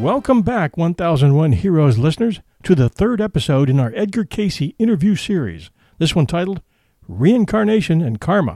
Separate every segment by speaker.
Speaker 1: Welcome back, 1001 Heroes listeners, to the third episode in our Edgar Cayce interview series, this one titled Reincarnation and Karma.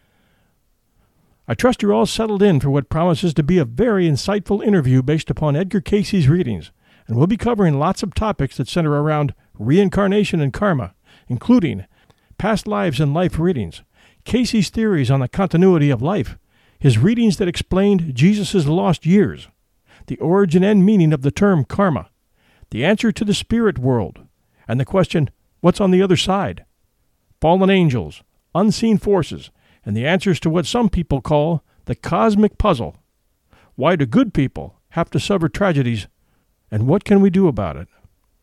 Speaker 1: I trust you're all settled in for what promises to be a very insightful interview based upon Edgar Cayce's readings, and we'll be covering lots of topics that center around reincarnation and karma, including past lives and life readings, Cayce's theories on the continuity of life, his readings that explained Jesus' lost years, the origin and meaning of the term karma, the answer to the spirit world, and the question, what's on the other side? Fallen angels, unseen forces, and the answers to what some people call the cosmic puzzle. Why do good people have to suffer tragedies, and what can we do about it?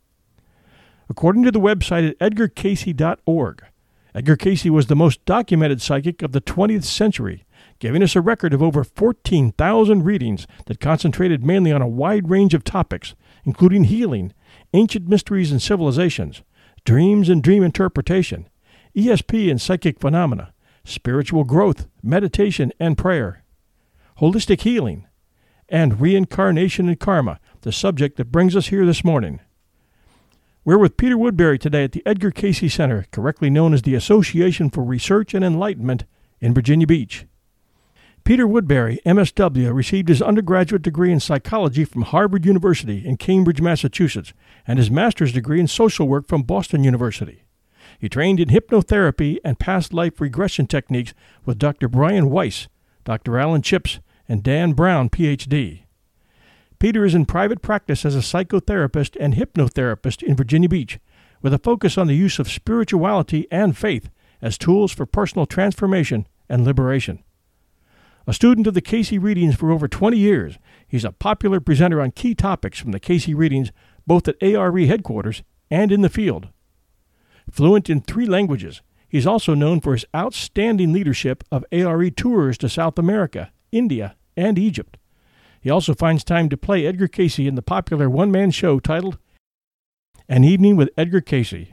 Speaker 1: According to the website at edgarcayce.org, Edgar Cayce was the most documented psychic of the 20th century, giving us a record of over 14,000 readings that concentrated mainly on a wide range of topics, including healing, ancient mysteries and civilizations, dreams and dream interpretation, ESP and psychic phenomena, spiritual growth, meditation and prayer, holistic healing, and reincarnation and karma, the subject that brings us here this morning. We're with Peter Woodbury today at the Edgar Cayce Center, correctly known as the Association for Research and Enlightenment in Virginia Beach. Peter Woodbury, MSW, received his undergraduate degree in psychology from Harvard University in Cambridge, Massachusetts, and his master's degree in social work from Boston University. He trained in hypnotherapy and past life regression techniques with Dr. Brian Weiss, Dr. Alan Chips, and Dan Brown, Ph.D. Peter is in private practice as a psychotherapist and hypnotherapist in Virginia Beach, with a focus on the use of spirituality and faith as tools for personal transformation and liberation. A student of the Cayce readings for over 20 years, he's a popular presenter on key topics from the Cayce readings both at ARE headquarters and in the field. Fluent in 3 languages, he's also known for his outstanding leadership of ARE tours to South America, India, and Egypt. He also finds time to play Edgar Cayce in the popular one-man show titled An Evening with Edgar Cayce.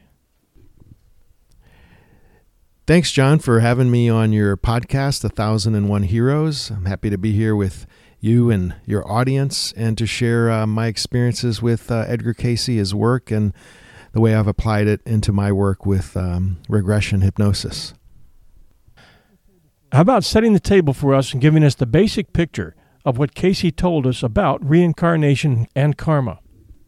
Speaker 2: Thanks, John, for having me on your podcast, 1001 Heroes. I'm happy to be here with you and your audience and to share my experiences with Edgar Cayce, his work, and the way I've applied it into my work with regression hypnosis.
Speaker 1: How about setting the table for us and giving us the basic picture of what Cayce told us about reincarnation and karma?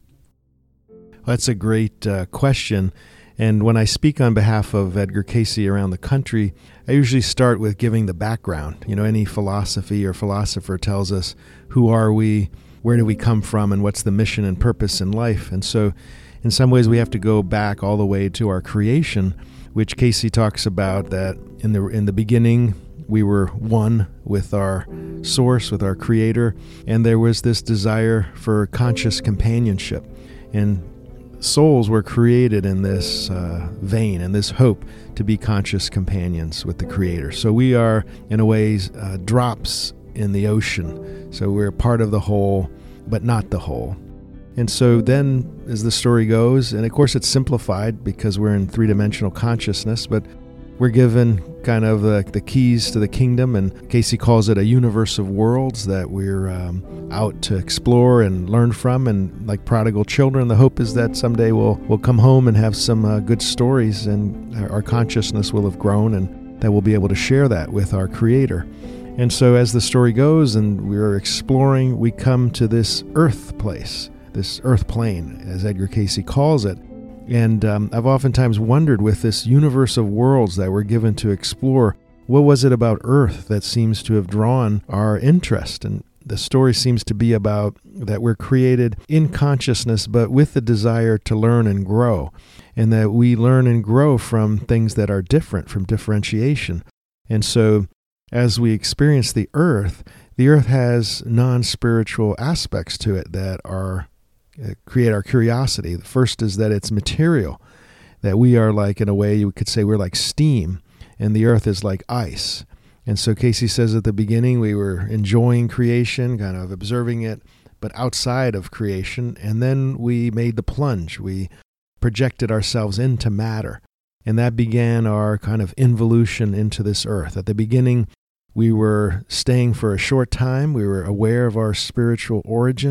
Speaker 2: Well, that's a great question. And when I speak on behalf of Edgar Cayce around the country, I usually start with giving the background. You know, any philosophy or philosopher tells us, who are we, where do we come from, and what's the mission and purpose in life? And so in some ways we have to go back all the way to our creation, which Cayce talks about that in the beginning we were one with our source, with our creator, and there was this desire for conscious companionship. And souls were created in this vein and this hope to be conscious companions with the Creator. So we are, in a way, drops in the ocean. So we're part of the whole, but not the whole. And so then, as the story goes, and of course it's simplified because we're in three-dimensional consciousness, but we're given kind of the keys to the kingdom, and Cayce calls it a universe of worlds that we're out to explore and learn from. And like prodigal children, the hope is that someday we'll come home and have some good stories, and our consciousness will have grown, and that we'll be able to share that with our Creator. And so as the story goes and we're exploring, we come to this earth place, this earth plane, as Edgar Cayce calls it. And I've oftentimes wondered, with this universe of worlds that we're given to explore, what was it about Earth that seems to have drawn our interest? And the story seems to be about that we're created in consciousness, but with the desire to learn and grow, and that we learn and grow from things that are different, from differentiation. And so as we experience the Earth has non-spiritual aspects to it that are create our curiosity. The first is that it's material, that we are like, in a way, you could say we're like steam, and the earth is like ice. And so Cayce says at the beginning we were enjoying creation, kind of observing it, but outside of creation, and then we made the plunge. We projected ourselves into matter, and that began our kind of involution into this earth. At the beginning, we were staying for a short time. We were aware of our spiritual origin,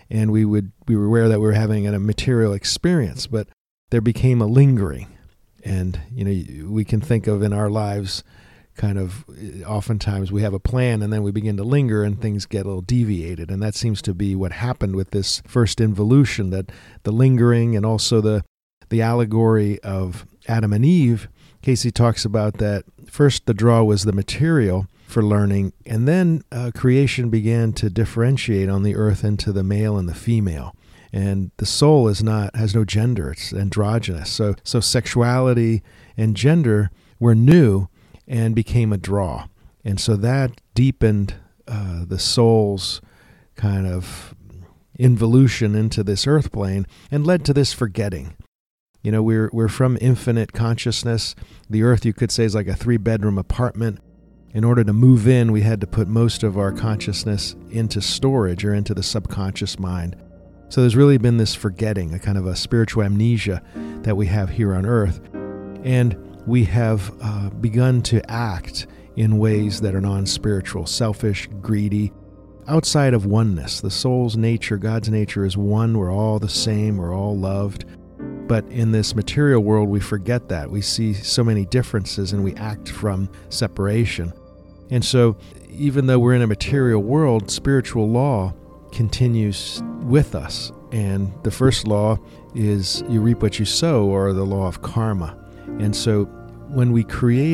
Speaker 2: and we were aware that we were having a material experience, but there became a lingering. And, we can think of in our lives kind of oftentimes we have a plan and then we begin to linger and things get a little deviated. And that seems to be what happened with this first involution, that the lingering and also the allegory of Adam and Eve. Casey talks about that first the draw was the material for learning, and then creation began to differentiate on the earth into the male and the female. And the soul has no gender, it's androgynous. So sexuality and gender were new and became a draw. And so that deepened the soul's kind of involution into this earth plane and led to this forgetting. We're from infinite consciousness. The earth, you could say, is like a 3-bedroom apartment. In order to move in, we had to put most of our consciousness into storage or into the subconscious mind. So there's really been this forgetting, a kind of a spiritual amnesia that we have here on earth. And we have begun to act in ways that are non-spiritual, selfish, greedy, outside of oneness. The soul's nature, God's nature is one. We're all the same. We're all loved. But in this material world, we forget that. We see so many differences and we act from separation. And so even though we're in a material world, spiritual law continues with us. And the first law is you reap what you sow, or the law of karma. And so when we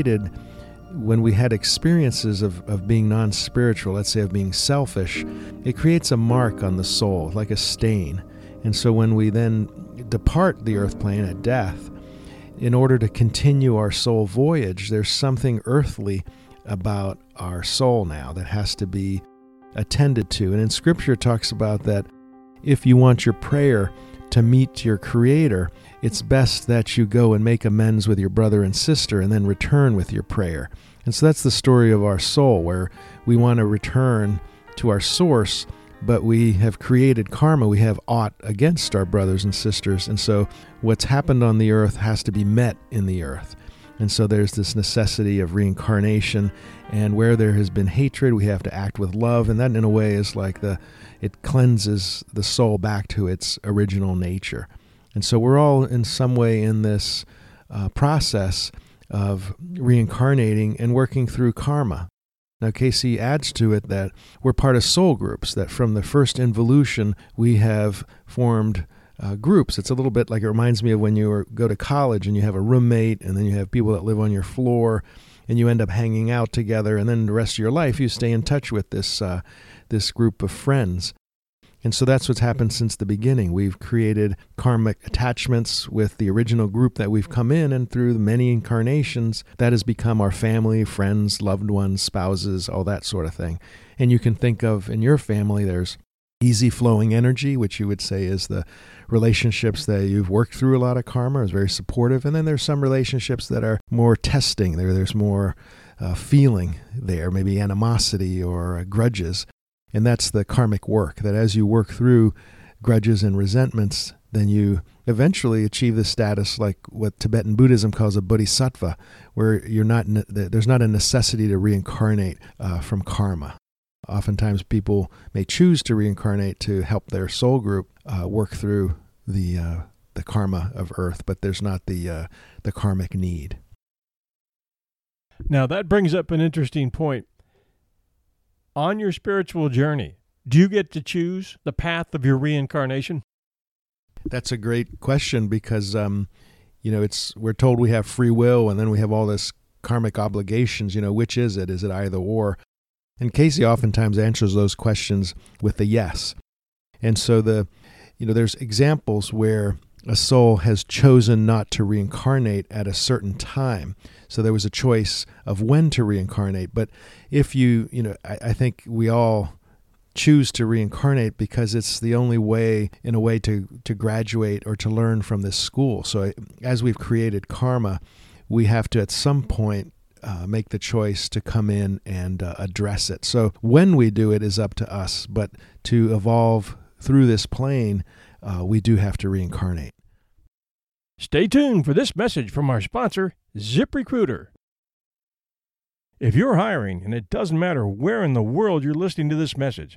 Speaker 2: had experiences of being non-spiritual, let's say of being selfish, it creates a mark on the soul, like a stain. And so when we then depart the earth plane at death, in order to continue our soul voyage, there's something earthly about our soul now that has to be attended to. And in Scripture it talks about that if you want your prayer to meet your Creator, it's best that you go and make amends with your brother and sister and then return with your prayer. And so that's the story of our soul, where we want to return to our source, but we have created karma. We have aught against our brothers and sisters. And so what's happened on the earth has to be met in the earth. And so there's this necessity of reincarnation. And where there has been hatred, we have to act with love. And that, in a way, is like it cleanses the soul back to its original nature. And so we're all in some way in this process of reincarnating and working through karma. Now, Casey adds to it that we're part of soul groups, that from the first involution, we have formed groups. It's a little bit like, it reminds me of when you go to college and you have a roommate, and then you have people that live on your floor, and you end up hanging out together, and then the rest of your life you stay in touch with this group of friends. And so that's what's happened since the beginning. We've created karmic attachments with the original group that we've come in, and through the many incarnations, that has become our family, friends, loved ones, spouses, all that sort of thing. And you can think of, in your family, there's easy flowing energy, which you would say is the relationships that you've worked through a lot of karma, is very supportive. And then there's some relationships that are more testing. There's more feeling there, maybe animosity or grudges. And that's the karmic work, that as you work through grudges and resentments, then you eventually achieve the status like what Tibetan Buddhism calls a bodhisattva, where there's not a necessity to reincarnate from karma. Oftentimes people may choose to reincarnate to help their soul group work through the karma of earth, but there's not the karmic need.
Speaker 1: Now that brings up an interesting point. On your spiritual journey, do you get to choose the path of your reincarnation?
Speaker 2: That's a great question, because we're told we have free will, and then we have all this karmic obligations. Which is it? Is it either or? And Casey oftentimes answers those questions with a yes. And so there's examples where a soul has chosen not to reincarnate at a certain time. So there was a choice of when to reincarnate. But if I think we all choose to reincarnate because it's the only way, in a way, to graduate or to learn from this school. So as we've created karma, we have to at some point make the choice to come in and address it. So when we do it is up to us, but to evolve through this plane, we do have to reincarnate.
Speaker 1: Stay tuned for this message from our sponsor, ZipRecruiter. If you're hiring, and it doesn't matter where in the world you're listening to this message,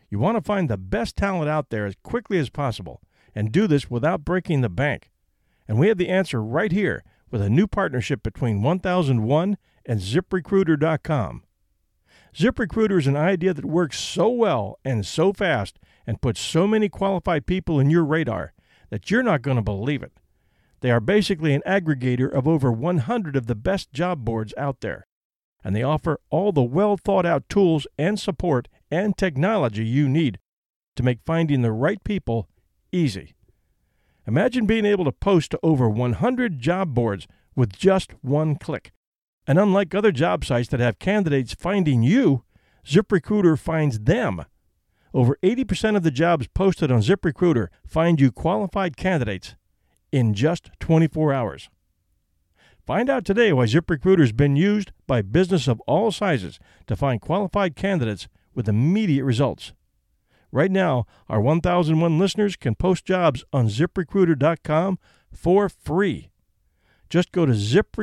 Speaker 1: You want to find the best talent out there as quickly as possible and do this without breaking the bank. And we have the answer right here with a new partnership between 1001 and ZipRecruiter.com. ZipRecruiter is an idea that works so well and so fast and puts so many qualified people in your radar that you're not going to believe it. They are basically an aggregator of over 100 of the best job boards out there, and they offer all the well-thought-out tools and support and technology you need to make finding the right people easy. Imagine being able to post to over 100 job boards with just one click. And unlike other job sites that have candidates finding you, ZipRecruiter finds them. Over 80% of the jobs posted on ZipRecruiter find you qualified candidates in just 24 hours. Find out today why ZipRecruiter has been used by business of all sizes to find qualified candidates with immediate results. Right now, our 1001 listeners can post jobs on ZipRecruiter.com for free. Just go to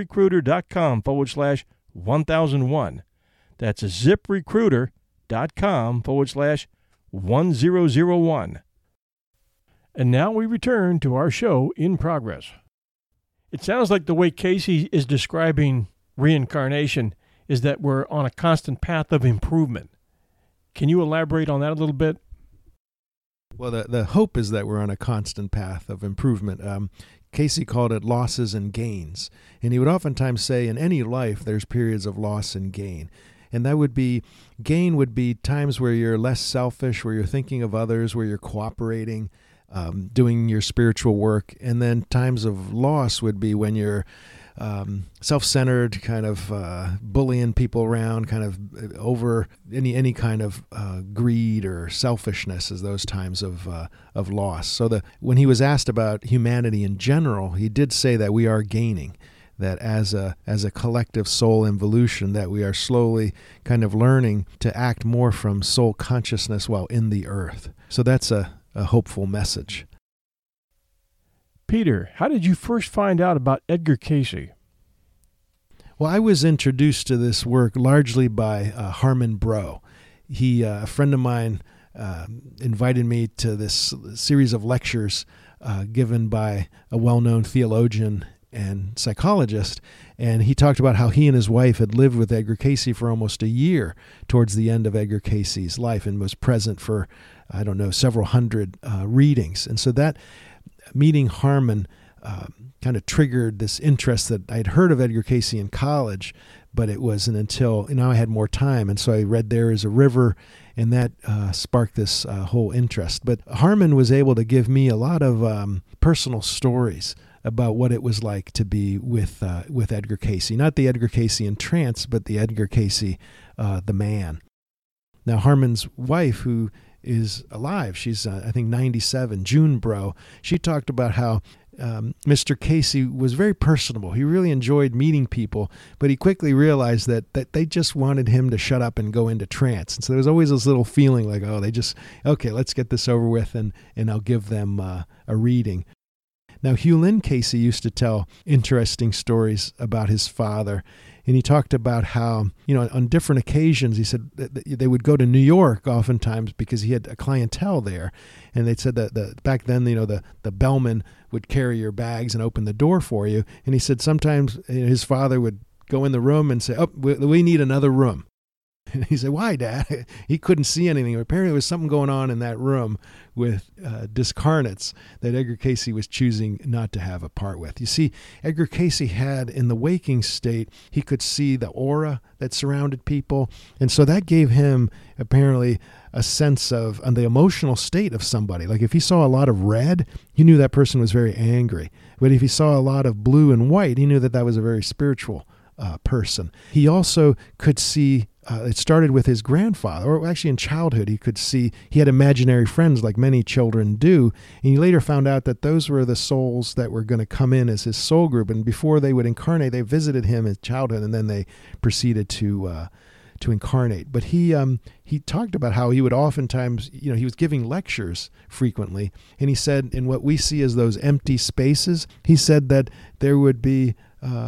Speaker 1: ZipRecruiter.com/1001. That's ZipRecruiter.com/1001. And now we return to our show in progress. It sounds like the way Casey is describing reincarnation is that we're on a constant path of improvement. Can you elaborate on that a little bit?
Speaker 2: Well, the hope is that we're on a constant path of improvement. Casey called it losses and gains. And he would oftentimes say in any life there's periods of loss and gain. And that would be, gain would be times where you're less selfish, where you're thinking of others, where you're cooperating, doing your spiritual work. And then times of loss would be when you're self-centered, kind of bullying people around, kind of over any kind of greed or selfishness as those times of loss. So when he was asked about humanity in general, he did say that we are gaining, that as a collective soul involution, that we are slowly kind of learning to act more from soul consciousness while in the earth. So that's a hopeful message.
Speaker 1: Peter, how did you first find out about Edgar Cayce?
Speaker 2: Well, I was introduced to this work largely by Harmon Brough. A friend of mine, invited me to this series of lectures given by a well-known theologian and psychologist, and he talked about how he and his wife had lived with Edgar Cayce for almost a year towards the end of Edgar Cayce's life and was present for, several hundred readings. And so that meeting Harmon kind of triggered this interest that I'd heard of Edgar Cayce in college, but it wasn't until I had more time. And so I read There Is a River, and that sparked this whole interest. But Harmon was able to give me a lot of personal stories about what it was like to be with Edgar Cayce. Not the Edgar Cayce in trance, but the Edgar Cayce, the man. Now, Harmon's wife, who is alive, she's, I think, 97, June Brough, she talked about how Mr. Cayce was very personable. He really enjoyed meeting people, but he quickly realized that they just wanted him to shut up and go into trance. And so there was always this little feeling like, okay, let's get this over with, and I'll give them a reading. Now, Hugh Lynn Cayce used to tell interesting stories about his father, and he talked about how, on different occasions, he said that they would go to New York oftentimes because he had a clientele there, and they said that back then, the bellman would carry your bags and open the door for you, and he said sometimes his father would go in the room and say, "Oh, we need another room." And he said, "Why, Dad?" He couldn't see anything. Apparently there was something going on in that room with discarnates that Edgar Cayce was choosing not to have a part with. You see, Edgar Cayce had, in the waking state, he could see the aura that surrounded people. And so that gave him, apparently, a sense of the emotional state of somebody. Like if he saw a lot of red, he knew that person was very angry. But if he saw a lot of blue and white, he knew that was a very spiritual person. He also could see, it started with his grandfather, or actually in childhood, he could see, he had imaginary friends like many children do, and he later found out that those were the souls that were going to come in as his soul group, and before they would incarnate, they visited him in childhood, and then they proceeded to incarnate. But he talked about how he would oftentimes, he was giving lectures frequently, and he said, in what we see as those empty spaces, he said that there would be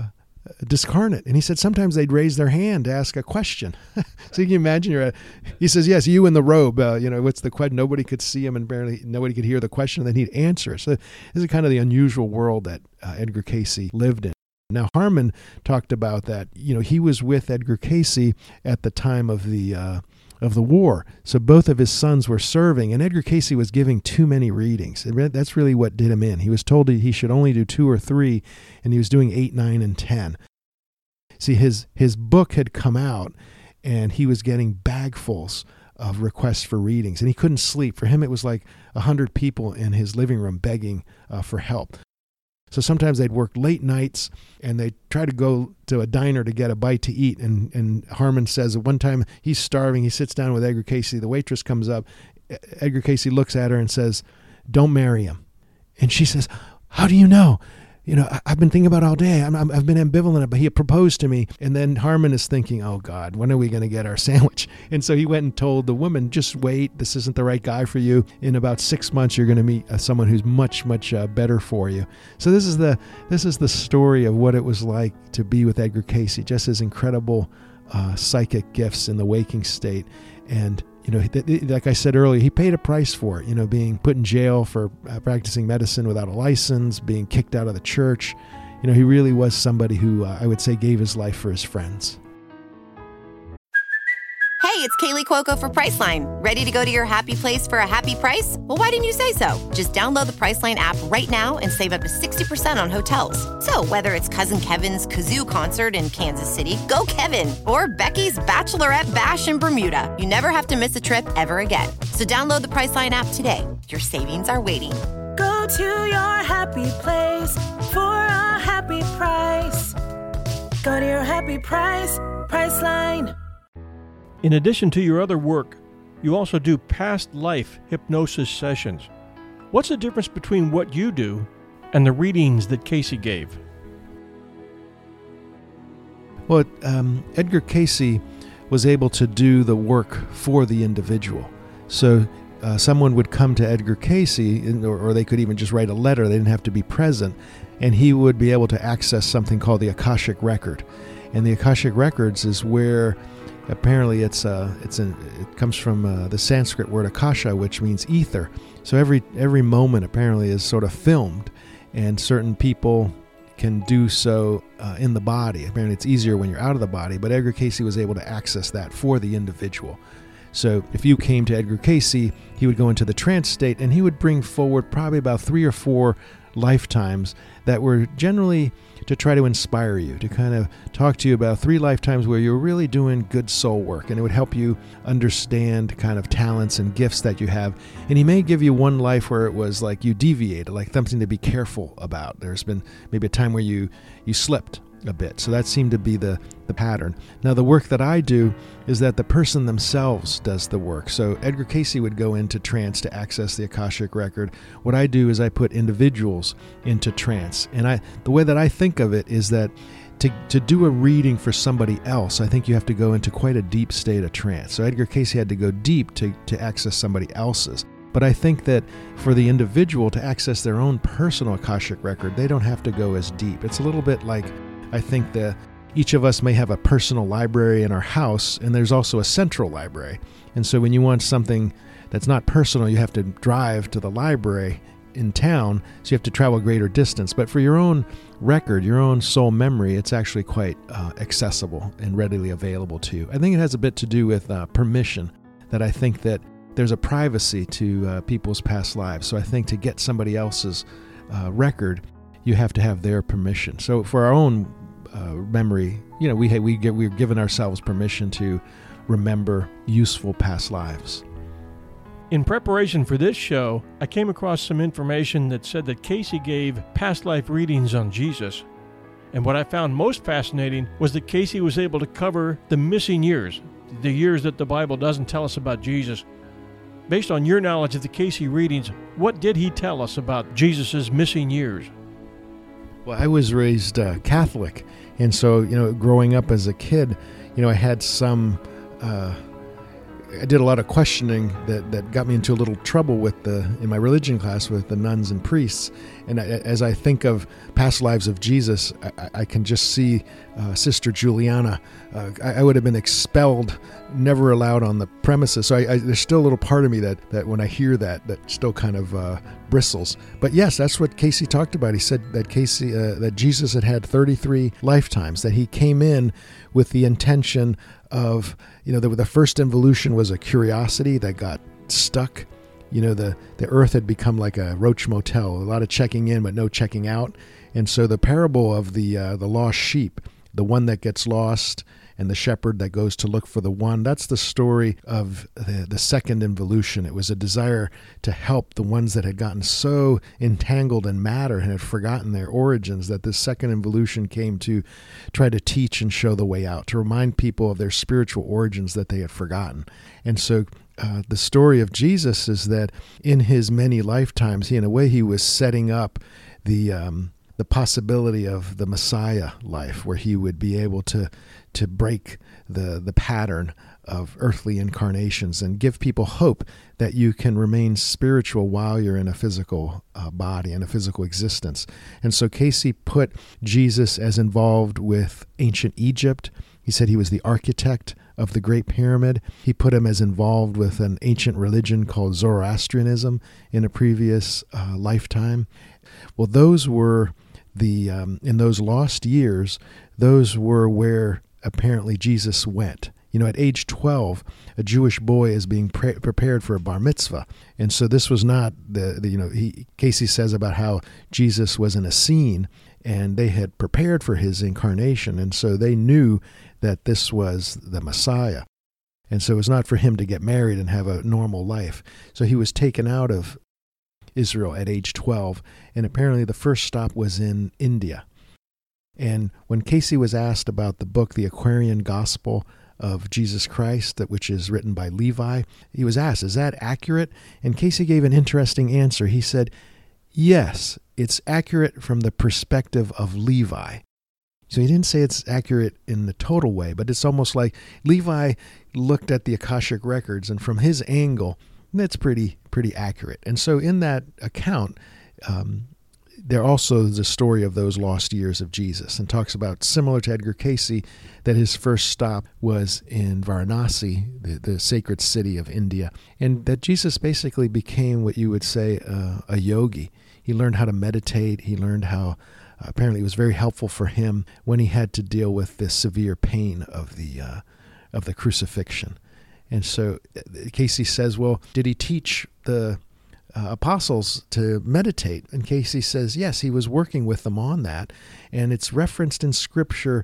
Speaker 2: discarnate. And he said sometimes they'd raise their hand to ask a question. So you can imagine, he says, yes, you in the robe, what's the question? Nobody could see him and barely nobody could hear the question, and then he'd answer. So this is kind of the unusual world that Edgar Cayce lived in. Now, Harmon talked about that, he was with Edgar Cayce at the time of the war. So both of his sons were serving, and Edgar Cayce was giving too many readings. That's really what did him in. He was told he should only do 2 or 3, and he was doing 8, 9, and 10. See, his book had come out, and he was getting bagfuls of requests for readings, and he couldn't sleep. For him, it was like 100 people in his living room begging for help. So sometimes they'd work late nights, and they'd try to go to a diner to get a bite to eat. And Harmon says at one time he's starving. He sits down with Edgar Cayce. The waitress comes up. Edgar Cayce looks at her and says, "Don't marry him." And she says, "How do you know? I've been thinking about it all day. I've been ambivalent, but he had proposed to me." And then Harmon is thinking, oh God, when are we going to get our sandwich? And so he went and told the woman, just wait, this isn't the right guy for you. In about 6 months, you're going to meet someone who's much, much better for you. So this is the story of what it was like to be with Edgar Cayce, just his incredible psychic gifts in the waking state. And like I said earlier, he paid a price for it, being put in jail for practicing medicine without a license, being kicked out of the church. He really was somebody who I would say gave his life for his friends.
Speaker 3: Hey, it's Kaylee Cuoco for Priceline. Ready to go to your happy place for a happy price? Well, why didn't you say so? Just download the Priceline app right now and save up to 60% on hotels. So whether it's Cousin Kevin's Kazoo Concert in Kansas City, go Kevin, or Becky's Bachelorette Bash in Bermuda, you never have to miss a trip ever again. So download the Priceline app today. Your savings are waiting.
Speaker 4: Go to your happy place for a happy price. Go to your happy price, Priceline.
Speaker 1: In addition to your other work, you also do past life hypnosis sessions. What's the difference between what you do and the readings that Cayce gave?
Speaker 2: Well, Edgar Cayce was able to do the work for the individual. So someone would come to Edgar Cayce, or they could even just write a letter. They didn't have to be present, and he would be able to access something called the Akashic Record. And the Akashic Records is where apparently it comes from the Sanskrit word akasha, which means ether. So every moment apparently is sort of filmed, and certain people can do so in the body. Apparently it's easier when you're out of the body, but Edgar Cayce was able to access that for the individual. So if you came to Edgar Cayce, he would go into the trance state, and he would bring forward probably about 3 or 4 lifetimes that were generally to try to inspire you, to kind of talk to you about 3 lifetimes where you're really doing good soul work, and it would help you understand kind of talents and gifts that you have. And he may give you one life where it was like you deviated, like something to be careful about. There's been maybe a time where you slipped a bit. So that seemed to be the pattern. Now, the work that I do is that the person themselves does the work. So Edgar Cayce would go into trance to access the Akashic Record. What I do is I put individuals into trance. And the way that I think of it is that to do a reading for somebody else, I think you have to go into quite a deep state of trance. So Edgar Cayce had to go deep to access somebody else's. But I think that for the individual to access their own personal Akashic Record, they don't have to go as deep. It's a little bit like, I think that each of us may have a personal library in our house, and there's also a central library. And so when you want something that's not personal, you have to drive to the library in town, so you have to travel a greater distance. But for your own record, your own soul memory, it's actually quite accessible and readily available to you. I think it has a bit to do with permission, that I think that there's a privacy to people's past lives. So I think to get somebody else's record, you have to have their permission. So for our own memory, we're given ourselves permission to remember useful past lives.
Speaker 1: In preparation for this show, I came across some information that said that Cayce gave past life readings on Jesus. And what I found most fascinating was that Cayce was able to cover the missing years, the years that the Bible doesn't tell us about Jesus. Based on your knowledge of the Cayce readings, what did he tell us about Jesus' missing years?
Speaker 2: Well, I was raised Catholic, and so, growing up as a kid, I had some I did a lot of questioning that got me into a little trouble in my religion class with the nuns and priests. And as I think of past lives of Jesus, I can just see Sister Juliana. I would have been expelled, never allowed on the premises. So there's still a little part of me that when I hear that still kind of bristles. But yes, that's what Casey talked about. He said that that Jesus had 33 lifetimes, that he came in with the intention of, the first involution was a curiosity that got stuck. The earth had become like a roach motel, a lot of checking in but no checking out. And so the parable of the lost sheep, the one that gets lost and the shepherd that goes to look for the one, that's the story of the second involution. It was a desire to help the ones that had gotten so entangled in matter and had forgotten their origins, that the second involution came to try to teach and show the way out, to remind people of their spiritual origins that they had forgotten. And so the story of Jesus is that in his many lifetimes, in a way, he was setting up the possibility of the Messiah life, where he would be able to break the pattern of earthly incarnations and give people hope that you can remain spiritual while you're in a physical body and a physical existence. And so Casey put Jesus as involved with ancient Egypt. He said he was the architect of the Great Pyramid. He put him as involved with an ancient religion called Zoroastrianism in a previous lifetime. Well, those were in those lost years, those were where apparently Jesus went. At age 12, a Jewish boy is being prepared for a bar mitzvah. And so this was not Casey says about how Jesus was in a scene and they had prepared for his incarnation. And so they knew that this was the Messiah. And so it was not for him to get married and have a normal life. So he was taken out of Israel at age 12. And apparently the first stop was in India. And when Casey was asked about the book, The Aquarian Gospel of Jesus Christ, which is written by Levi, he was asked, is that accurate? And Casey gave an interesting answer. He said, yes, it's accurate from the perspective of Levi. So he didn't say it's accurate in the total way, but it's almost like Levi looked at the Akashic records, and from his angle, that's pretty accurate. And so in that account, there also is a story of those lost years of Jesus, and talks about, similar to Edgar Casey, that his first stop was in Varanasi, the sacred city of India, and that Jesus basically became what you would say a yogi. He learned how to meditate. He learned how, apparently it was very helpful for him when he had to deal with the severe pain of the crucifixion. And so Casey says, well, did he teach the apostles to meditate? And Casey says, yes, he was working with them on that. And it's referenced in Scripture.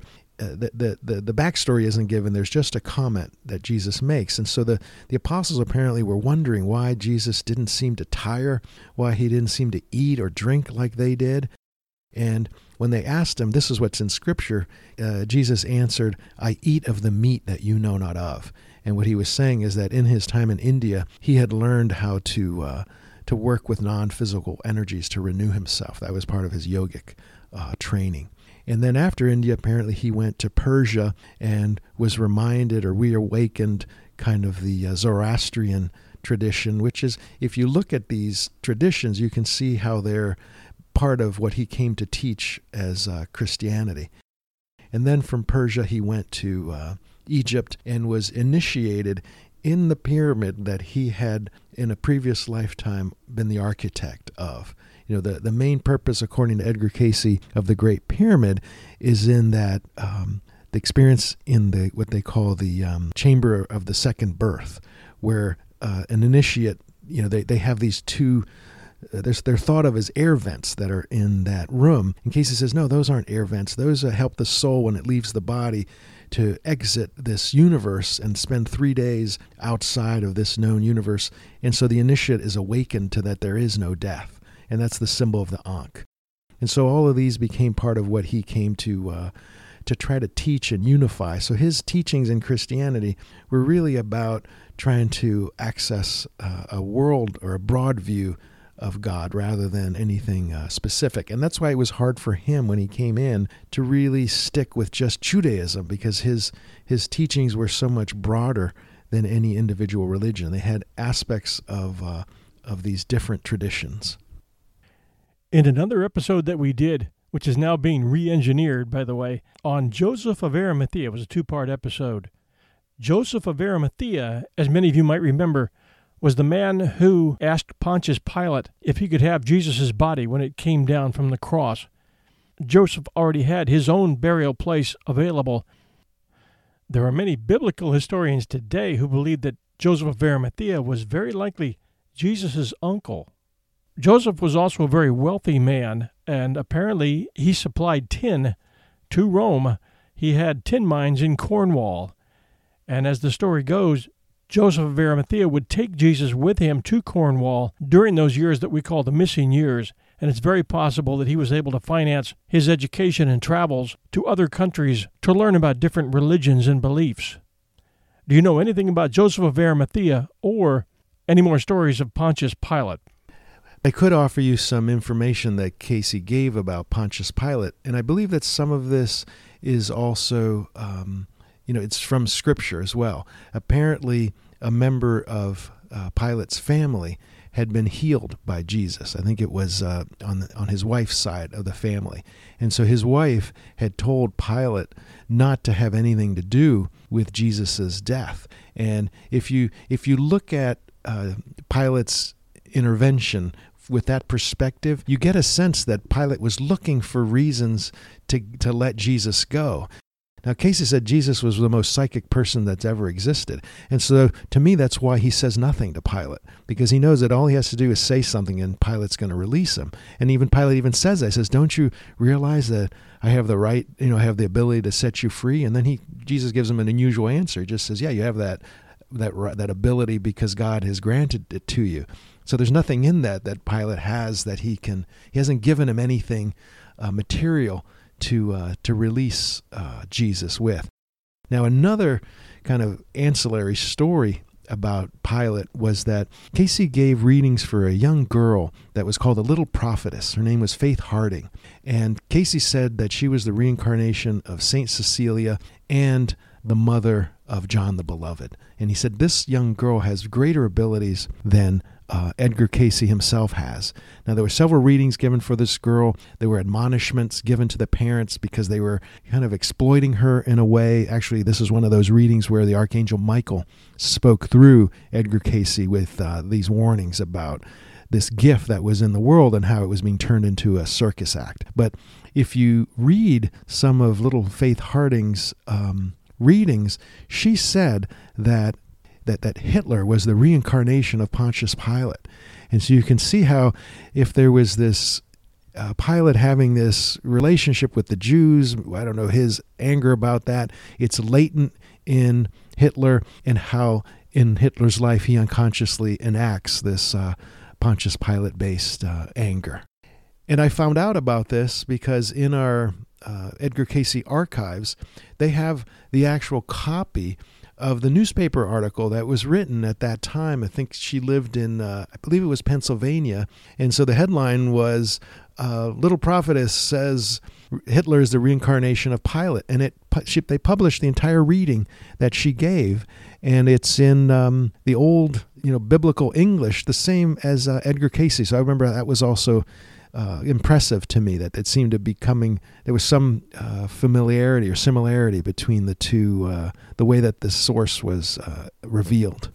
Speaker 2: The backstory isn't given. There's just a comment that Jesus makes. And so the apostles apparently were wondering why Jesus didn't seem to tire, why he didn't seem to eat or drink like they did. And when they asked him, this is what's in Scripture, Jesus answered, I eat of the meat that you know not of. And what he was saying is that in his time in India, he had learned how to work with non-physical energies to renew himself. That was part of his yogic training. And then after India, apparently he went to Persia and was reminded or reawakened kind of the Zoroastrian tradition, which is, if you look at these traditions, you can see how they're part of what he came to teach as Christianity. And then from Persia, he went to Egypt and was initiated in the pyramid that he had in a previous lifetime been the architect of. The main purpose, according to Edgar Casey, of the Great Pyramid is in that the experience in what they call the chamber of the second birth, where an initiate, they have these two, they're thought of as air vents that are in that room. And Casey says, no, those aren't air vents. Those help the soul when it leaves the body to exit this universe and spend 3 days outside of this known universe. And so the initiate is awakened to that there is no death. And that's the symbol of the Ankh. And so all of these became part of what he came to try to teach and unify. So his teachings in Christianity were really about trying to access a world or a broad view of God rather than anything specific. And that's why it was hard for him when he came in to really stick with just Judaism, because his teachings were so much broader than any individual religion. They had aspects of these different traditions.
Speaker 1: In another episode that we did, which is now being re-engineered, by the way, on Joseph of Arimathea, it was a 2-part episode. Joseph of Arimathea, as many of you might remember, was the man who asked Pontius Pilate if he could have Jesus' body when it came down from the cross. Joseph already had his own burial place available. There are many biblical historians today who believe that Joseph of Arimathea was very likely Jesus' uncle. Joseph was also a very wealthy man, and apparently he supplied tin to Rome. He had tin mines in Cornwall. And as the story goes, Joseph of Arimathea would take Jesus with him to Cornwall during those years that we call the missing years, and it's very possible that he was able to finance his education and travels to other countries to learn about different religions and beliefs. Do you know anything about Joseph of Arimathea or any more stories of Pontius Pilate?
Speaker 2: I could offer you some information that Casey gave about Pontius Pilate, and I believe that some of this is also, it's from Scripture as well. Apparently, a member of Pilate's family had been healed by Jesus. I think it was on his wife's side of the family. And so his wife had told Pilate not to have anything to do with Jesus' death. And if you look at Pilate's intervention with that perspective, you get a sense that Pilate was looking for reasons to let Jesus go. Now, Casey said Jesus was the most psychic person that's ever existed. And so, to me, that's why he says nothing to Pilate, because he knows that all he has to do is say something and Pilate's going to release him. And even Pilate even says that. He says, don't you realize that I have the right, I have the ability to set you free? And then Jesus gives him an unusual answer. He just says, yeah, you have that ability because God has granted it to you. So there's nothing in that Pilate has that he hasn't given him anything material to release Jesus with. Now, another kind of ancillary story about Pilate was that Casey gave readings for a young girl that was called the Little Prophetess. Her name was Faith Harding. And Casey said that she was the reincarnation of Saint Cecilia and the mother of John the Beloved. And he said this young girl has greater abilities than Edgar Casey himself has. Now, there were several readings given for this girl. There were admonishments given to the parents because they were kind of exploiting her in a way. Actually, this is one of those readings where the Archangel Michael spoke through Edgar Casey with these warnings about this gift that was in the world and how it was being turned into a circus act. But if you read some of little Faith Harding's readings, she said that Hitler was the reincarnation of Pontius Pilate. And so you can see how if there was this Pilate having this relationship with the Jews, I don't know, his anger about that, it's latent in Hitler, and how in Hitler's life he unconsciously enacts this Pontius Pilate-based anger. And I found out about this because in our Edgar Casey archives, they have the actual copy of the newspaper article that was written at that time. I think she lived in, I believe it was Pennsylvania. And so the headline was, Little Prophetess says Hitler is the reincarnation of Pilate. And they published the entire reading that she gave. And it's in the old, biblical English, the same as Edgar Casey. So I remember that was also impressive to me, that it seemed to be coming, there was some familiarity or similarity between the two, the way that the source was revealed.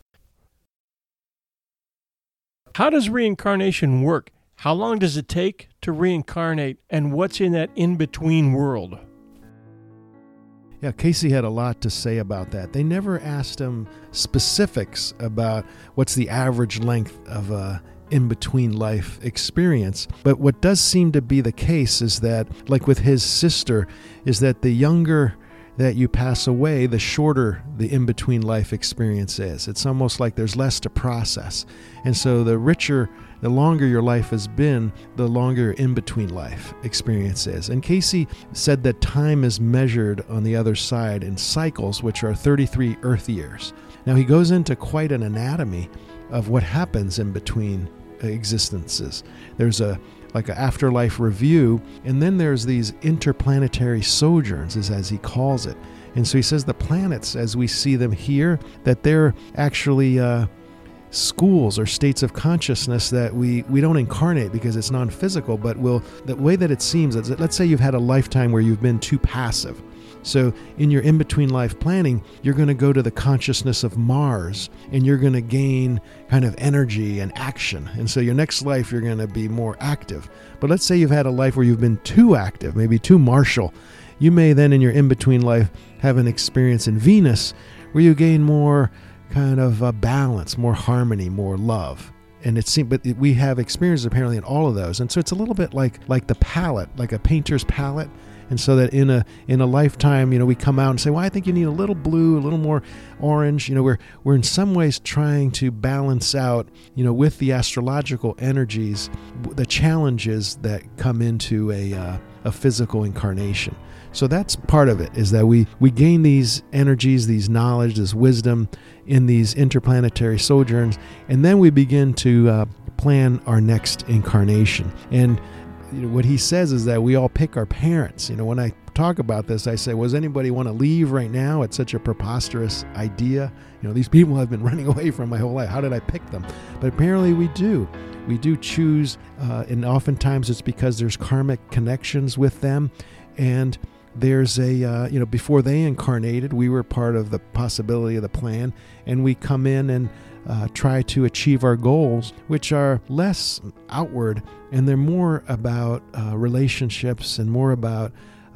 Speaker 1: How does reincarnation work? How long does it take to reincarnate, and what's in that in-between world?
Speaker 2: Yeah, Casey had a lot to say about that. They never asked him specifics about what's the average length of a in-between life experience. But what does seem to be the case is that, like with his sister, is that the younger that you pass away, the shorter the in-between life experience is. It's almost like there's less to process. And so the longer your life has been, the longer your in-between life experience is. And Casey said that time is measured on the other side in cycles, which are 33 Earth years. Now, he goes into quite an anatomy of what happens in between existences. There's a like an afterlife review. And then there's these interplanetary sojourns, as he calls it. And so he says the planets, as we see them here, that they're actually schools or states of consciousness that we don't incarnate because it's non-physical, but the way that it seems is that, let's say you've had a lifetime where you've been too passive. So in your in-between life planning, you're going to go to the consciousness of Mars, and you're going to gain kind of energy and action. And so your next life, you're going to be more active. But let's say you've had a life where you've been too active, maybe too martial. You may then in your in-between life have an experience in Venus where you gain more kind of balance, more harmony, more love. And but we have experiences apparently in all of those. And so it's a little bit like the palette, like a painter's palette. And so that in a lifetime, we come out and say, well, I think you need a little blue, a little more orange. We're in some ways trying to balance out, with the astrological energies, the challenges that come into a physical incarnation. So that's part of it, is that we gain these energies, these knowledge, this wisdom in these interplanetary sojourns, and then we begin to plan our next incarnation. And what he says is that we all pick our parents. When I talk about this, I say, does anybody want to leave right now? It's such a preposterous idea. These people I've been running away from my whole life. How did I pick them? But apparently we do. We do choose, and oftentimes it's because there's karmic connections with them. And there's before they incarnated, we were part of the possibility of the plan, and we come in and try to achieve our goals, which are less outward, and they're more about relationships and more about,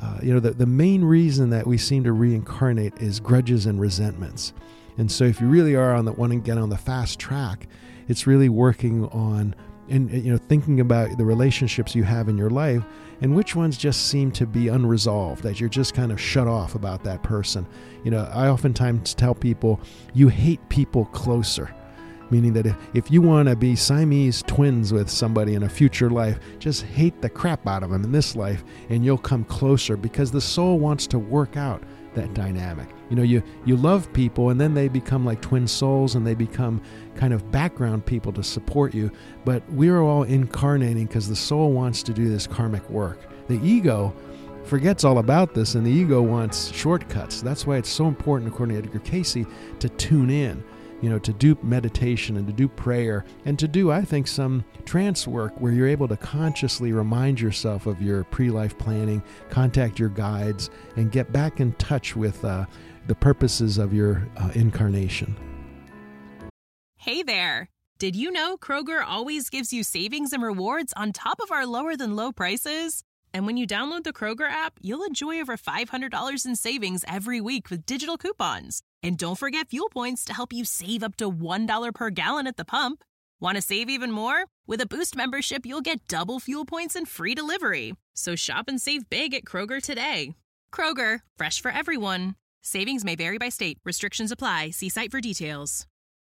Speaker 2: the main reason that we seem to reincarnate is grudges and resentments. And so if you really want to get on the fast track, it's really working on and thinking about the relationships you have in your life and which ones just seem to be unresolved, that you're just kind of shut off about that person. I oftentimes tell people, you hate people closer, meaning that if you want to be Siamese twins with somebody in a future life, just hate the crap out of them in this life and you'll come closer, because the soul wants to work out that dynamic. You love people, and then they become like twin souls, and they become kind of background people to support you. But we're all incarnating because the soul wants to do this karmic work. The ego forgets all about this, and the ego wants shortcuts. That's why it's so important, according to Edgar Cayce, to tune in, to do meditation and to do prayer and to do, I think, some trance work where you're able to consciously remind yourself of your pre-life planning, contact your guides, and get back in touch with the purposes of your incarnation.
Speaker 5: Hey there! Did you know Kroger always gives you savings and rewards on top of our lower-than-low prices? And when you download the Kroger app, you'll enjoy over $500 in savings every week with digital coupons. And don't forget fuel points to help you save up to $1 per gallon at the pump. Want to save even more? With a Boost membership, you'll get double fuel points and free delivery. So shop and save big at Kroger today. Kroger, fresh for everyone. Savings may vary by state. Restrictions apply. See site for details.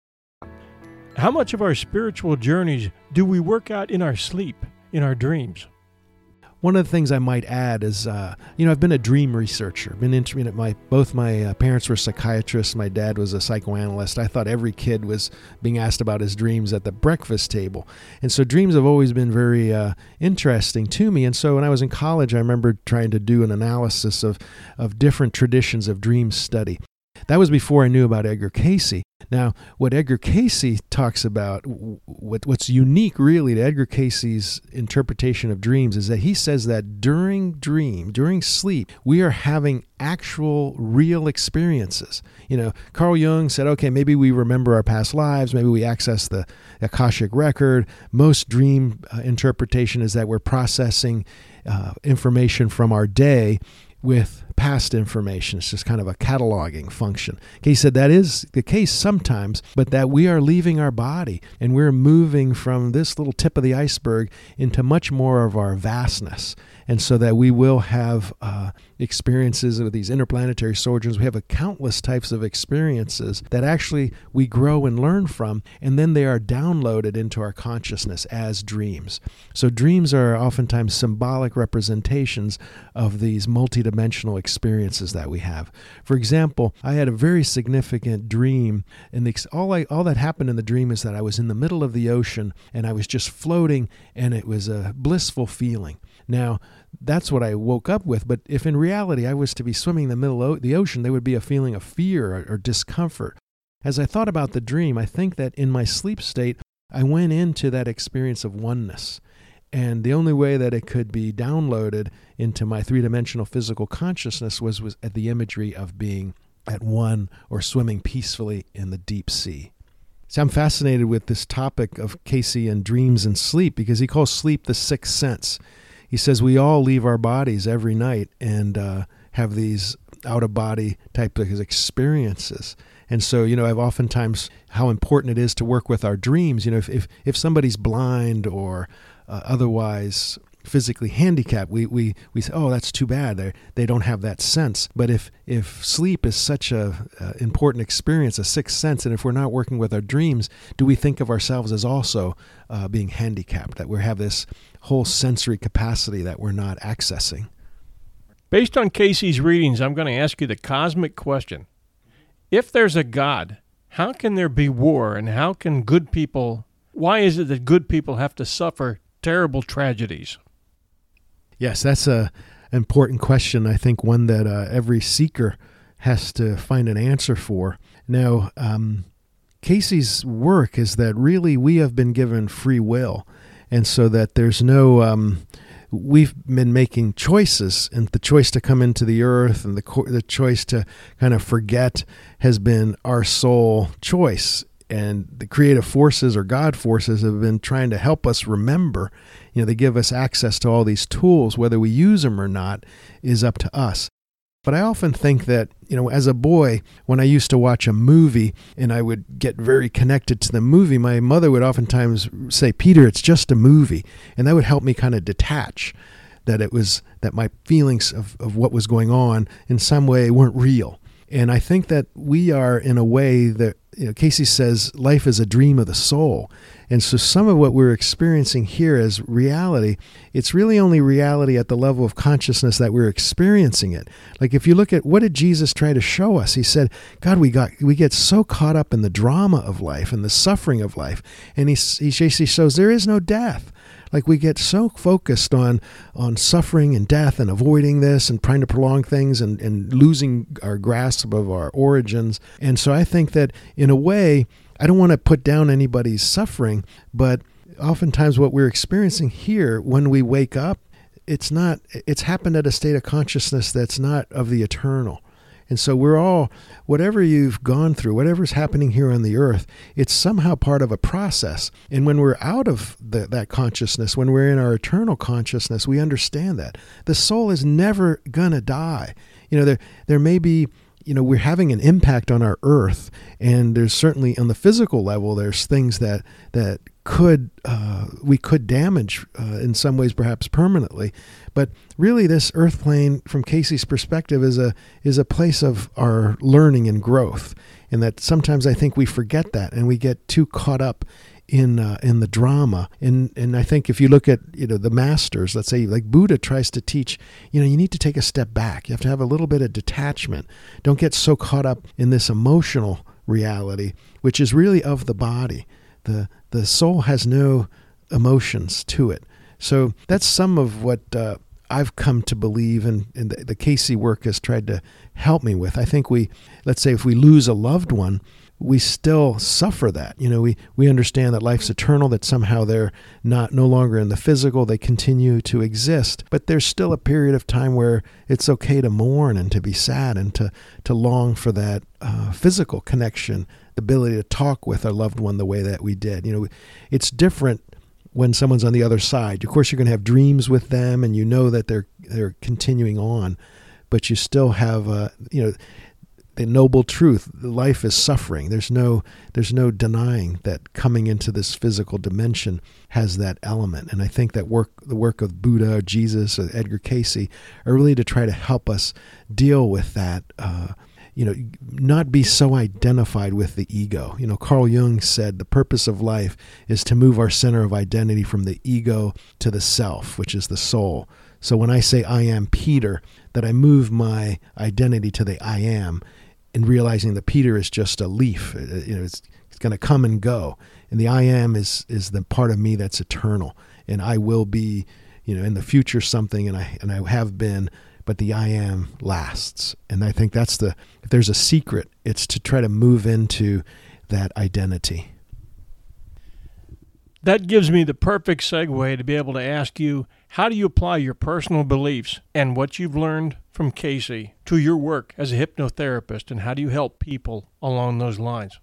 Speaker 1: How much of our spiritual journeys do we work out in our sleep, in our dreams?
Speaker 2: One of the things I might add is, I've been a dream researcher. Both my parents were psychiatrists. My dad was a psychoanalyst. I thought every kid was being asked about his dreams at the breakfast table. And so dreams have always been very interesting to me. And so when I was in college, I remember trying to do an analysis of different traditions of dream study. That was before I knew about Edgar Cayce. Now, what Edgar Cayce talks about, what's unique really to Edgar Cayce's interpretation of dreams, is that he says that during sleep, we are having actual real experiences. Carl Jung said, okay, maybe we remember our past lives, maybe we access the Akashic record. Most dream interpretation is that we're processing information from our day with past information. It's just kind of a cataloging function. He said that is the case sometimes, but that we are leaving our body and we're moving from this little tip of the iceberg into much more of our vastness. And so that we will have experiences of these interplanetary sojourns. We have countless types of experiences that actually we grow and learn from, and then they are downloaded into our consciousness as dreams. So dreams are oftentimes symbolic representations of these multidimensional experiences that we have. For example, I had a very significant dream, and all that happened in the dream is that I was in the middle of the ocean, and I was just floating, and it was a blissful feeling. Now, that's what I woke up with, but if in reality I was to be swimming in the middle of the ocean, there would be a feeling of fear or discomfort. As I thought about the dream, I think that in my sleep state, I went into that experience of oneness. And the only way that it could be downloaded into my three-dimensional physical consciousness was at the imagery of being at one or swimming peacefully in the deep sea. So I'm fascinated with this topic of Casey and dreams and sleep, because he calls sleep the sixth sense. He says we all leave our bodies every night and have these out-of-body type of experiences. And so, I've oftentimes how important it is to work with our dreams. If somebody's blind or otherwise physically handicapped, we say, oh, that's too bad. They don't have that sense. But if sleep is such a important experience, a sixth sense, and if we're not working with our dreams, do we think of ourselves as also being handicapped, that we have this whole sensory capacity that we're not accessing?
Speaker 1: Based on Casey's readings, I'm going to ask you the cosmic question. If there's a God, how can there be war, and why is it that good people have to suffer terrible tragedies?
Speaker 2: Yes, that's an important question. I think one that every seeker has to find an answer for. Now, Casey's work is that really we have been given free will, and so that there's no... We've been making choices, and the choice to come into the earth and the choice to kind of forget has been our sole choice. And the creative forces or God forces have been trying to help us remember. They give us access to all these tools. Whether we use them or not is up to us. But I often think that, as a boy, when I used to watch a movie and I would get very connected to the movie, my mother would oftentimes say, Peter, it's just a movie. And that would help me kind of detach that my feelings of what was going on in some way weren't real. And I think that we are in a way that, Casey says life is a dream of the soul. And so some of what we're experiencing here as reality, it's really only reality at the level of consciousness that we're experiencing it. Like if you look at what did Jesus try to show us? He said, God, we get so caught up in the drama of life and the suffering of life. And he shows there is no death. Like we get so focused on suffering and death and avoiding this and trying to prolong things and losing our grasp of our origins. And so I think that in a way, I don't want to put down anybody's suffering, but oftentimes what we're experiencing here when we wake up, it's happened at a state of consciousness that's not of the eternal. And so we're all, whatever you've gone through, whatever's happening here on the earth, it's somehow part of a process. And when we're out of that consciousness, when we're in our eternal consciousness, we understand that. The soul is never going to die. There may be, we're having an impact on our earth, and there's certainly on the physical level, there's things that we could damage in some ways, perhaps permanently. But really, this earth plane, from Casey's perspective, is a place of our learning and growth, and that sometimes I think we forget that, and we get too caught up in the drama. And I think if you look at the masters, let's say like Buddha tries to teach, you need to take a step back. You have to have a little bit of detachment. Don't get so caught up in this emotional reality, which is really of the body. The soul has no emotions to it. So that's some of what I've come to believe, and the Casey work has tried to help me with. I think let's say if we lose a loved one, we still suffer that. We understand that life's eternal, that somehow they're no longer in the physical, they continue to exist. But there's still a period of time where it's okay to mourn and to be sad and to long for that physical connection, the ability to talk with our loved one the way that we did. It's different when someone's on the other side. Of course, you're going to have dreams with them, and that they're continuing on, but you still have the noble truth. Life is suffering. There's no denying that coming into this physical dimension has that element. And I think that the work of Buddha, or Jesus, or Edgar Casey are really to try to help us deal with that not be so identified with the ego. Carl Jung said the purpose of life is to move our center of identity from the ego to the self, which is the soul. So when I say I am Peter, that I move my identity to the I am, and realizing that Peter is just a leaf. It's going to come and go. And the I am is the part of me that's eternal. And I will be, in the future something, and I have been, but the I am lasts. And I think if there's a secret, it's to try to move into that identity.
Speaker 1: That gives me the perfect segue to be able to ask you, how do you apply your personal beliefs and what you've learned from Casey to your work as a hypnotherapist, and how do you help people along those lines?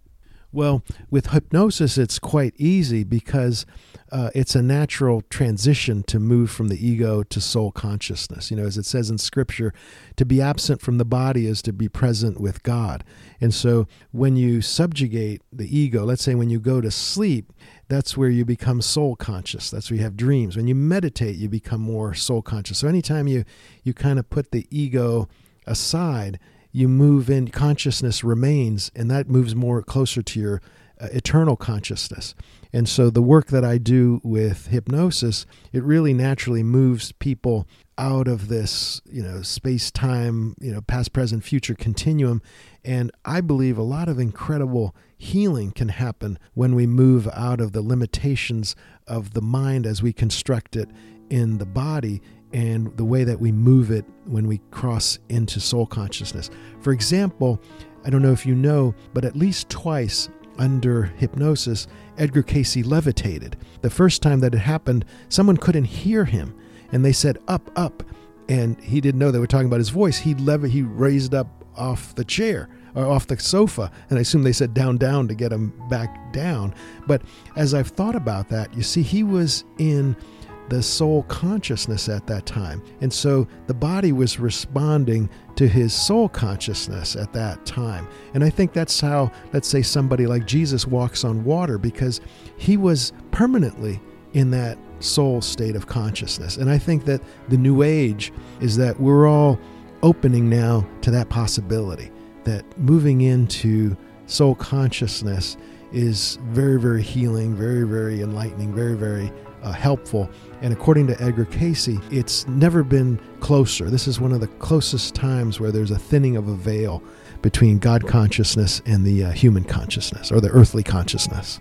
Speaker 2: Well, with hypnosis, it's quite easy because it's a natural transition to move from the ego to soul consciousness. As it says in Scripture, to be absent from the body is to be present with God. And so when you subjugate the ego, let's say when you go to sleep, that's where you become soul conscious. That's where you have dreams. When you meditate, you become more soul conscious. So anytime you kind of put the ego aside, you move in, consciousness remains, and that moves more closer to your eternal consciousness. And so the work that I do with hypnosis, it really naturally moves people out of this, space-time, past, present, future continuum. And I believe a lot of incredible healing can happen when we move out of the limitations of the mind as we construct it in the body, and the way that we move it when we cross into soul consciousness. For example, I don't know if you know, but at least twice under hypnosis, Edgar Casey levitated. The first time that it happened, someone couldn't hear him, and they said, up, up, and he didn't know they were talking about his voice. He raised up off the chair, or off the sofa, and I assume they said down, down to get him back down. But as I've thought about that, you see, he was in the soul consciousness at that time. And so the body was responding to his soul consciousness at that time. And I think that's how, let's say, somebody like Jesus walks on water, because he was permanently in that soul state of consciousness. And I think that the new age is that we're all opening now to that possibility, that moving into soul consciousness is very, very healing, very, very enlightening, very, very helpful. And according to Edgar Casey, it's never been closer. This is one of the closest times where there's a thinning of a veil between God consciousness and the human consciousness, or the earthly consciousness.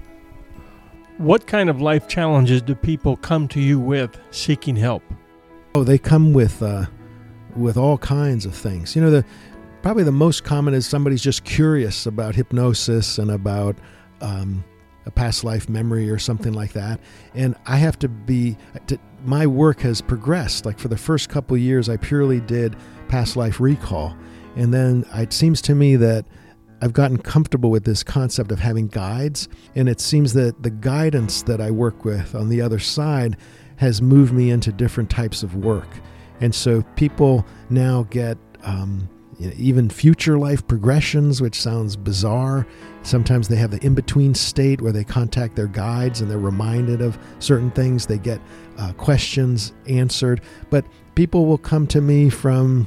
Speaker 1: What kind of life challenges do people come to you with seeking help?
Speaker 2: Oh, they come with all kinds of things. Probably the most common is somebody's just curious about hypnosis and about a past life memory or something like that. And I have my work has progressed. Like for the first couple of years, I purely did past life recall. And then it seems to me that I've gotten comfortable with this concept of having guides. And it seems that the guidance that I work with on the other side has moved me into different types of work. And so people now get even future life progressions, which sounds bizarre. Sometimes they have the in-between state where they contact their guides and they're reminded of certain things. They get questions answered. But people will come to me from,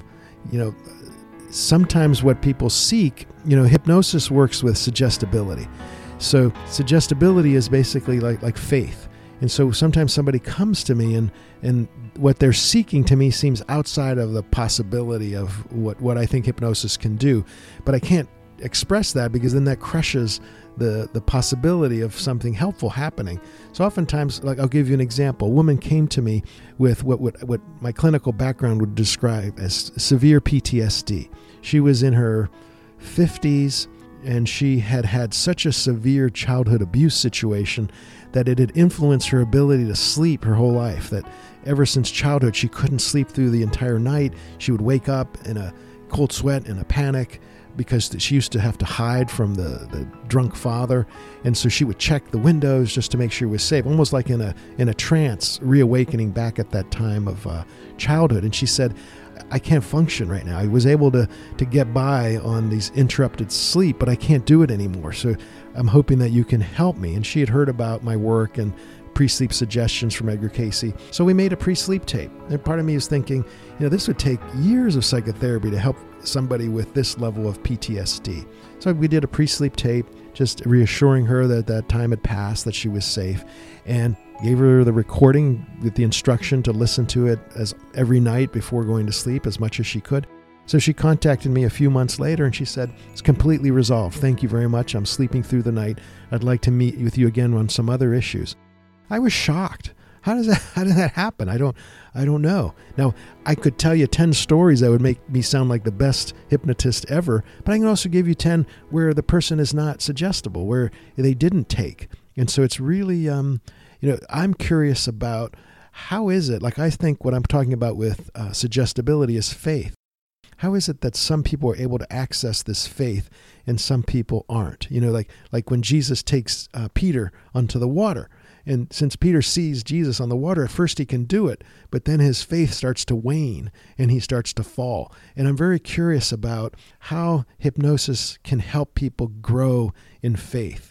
Speaker 2: sometimes what people seek, hypnosis works with suggestibility. So suggestibility is basically like faith. And so sometimes somebody comes to me and what they're seeking to me seems outside of the possibility of what I think hypnosis can do. But I can't express that because then that crushes the possibility of something helpful happening. So oftentimes, like I'll give you an example. A woman came to me with what my clinical background would describe as severe PTSD. She was in her 50s and she had such a severe childhood abuse situation that it had influenced her ability to sleep her whole life, that ever since childhood she couldn't sleep through the entire night. She would wake up in a cold sweat and a panic because she used to have to hide from the drunk father, and so she would check the windows just to make sure he was safe, almost like in a trance, reawakening back at that time of childhood. And she said, I can't function right now. I was able to get by on these interrupted sleep, but I can't do it anymore. So I'm hoping that you can help me. And she had heard about my work and pre-sleep suggestions from Edgar Casey. So we made a pre-sleep tape. And part of me is thinking, this would take years of psychotherapy to help somebody with this level of PTSD. So we did a pre-sleep tape, just reassuring her that that time had passed, that she was safe, and gave her the recording with the instruction to listen to it as every night before going to sleep as much as she could. So she contacted me a few months later and she said, "It's completely resolved. Thank you very much. I'm sleeping through the night. I'd like to meet with you again on some other issues." I was shocked. How did that happen? I don't know. Now, I could tell you 10 stories that would make me sound like the best hypnotist ever, but I can also give you 10 where the person is not suggestible, where they didn't take. And so it's really, I'm curious about how is it, like I think what I'm talking about with suggestibility is faith. How is it that some people are able to access this faith and some people aren't? Like when Jesus takes Peter onto the water. And since Peter sees Jesus on the water, at first he can do it, but then his faith starts to wane and he starts to fall. And I'm very curious about how hypnosis can help people grow in faith.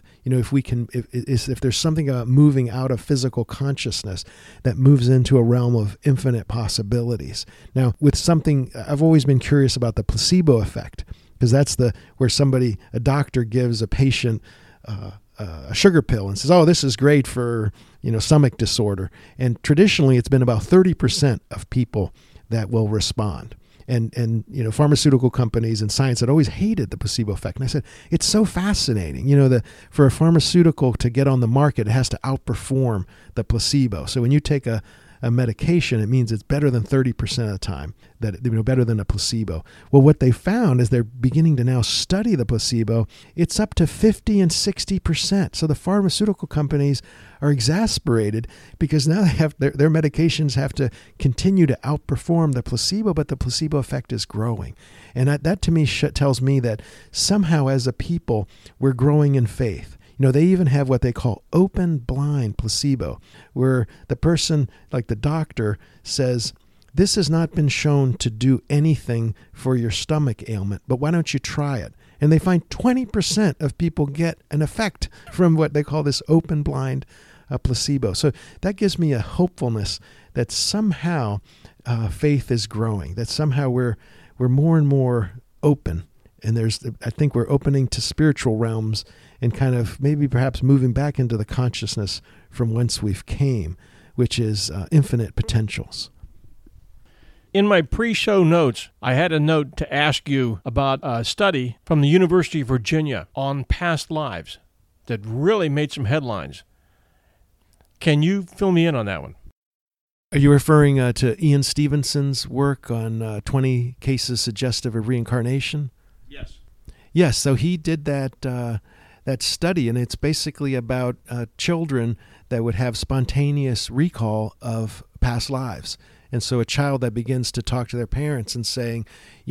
Speaker 2: If there's something about moving out of physical consciousness that moves into a realm of infinite possibilities. Now, with something, I've always been curious about the placebo effect, because that's where a doctor gives a patient a sugar pill and says, "Oh, this is great for, stomach disorder." And traditionally, it's been about 30% of people that will respond. And pharmaceutical companies and science had always hated the placebo effect. And I said, it's so fascinating, for a pharmaceutical to get on the market, it has to outperform the placebo. So when you take a medication, it means it's better than 30% of the time, better than a placebo. Well, what they found is they're beginning to now study the placebo. It's up to 50 and 60%. So the pharmaceutical companies are exasperated because now they have their medications have to continue to outperform the placebo, but the placebo effect is growing. And that to me tells me that somehow as a people, we're growing in faith. They even have what they call open blind placebo, where the person, like the doctor, says, "This has not been shown to do anything for your stomach ailment, but why don't you try it?" And they find 20% of people get an effect from what they call this open blind placebo. So that gives me a hopefulness that somehow faith is growing, that somehow we're more and more open. And I think we're opening to spiritual realms and kind of maybe perhaps moving back into the consciousness from whence we've came, which is infinite potentials.
Speaker 1: In my pre-show notes, I had a note to ask you about a study from the University of Virginia on past lives that really made some headlines. Can you fill me in on that one?
Speaker 2: Are you referring to Ian Stevenson's work on 20 cases suggestive of reincarnation?
Speaker 1: Yes.
Speaker 2: Yes, so he did that study, and it's basically about children that would have spontaneous recall of past lives. And so a child that begins to talk to their parents and saying,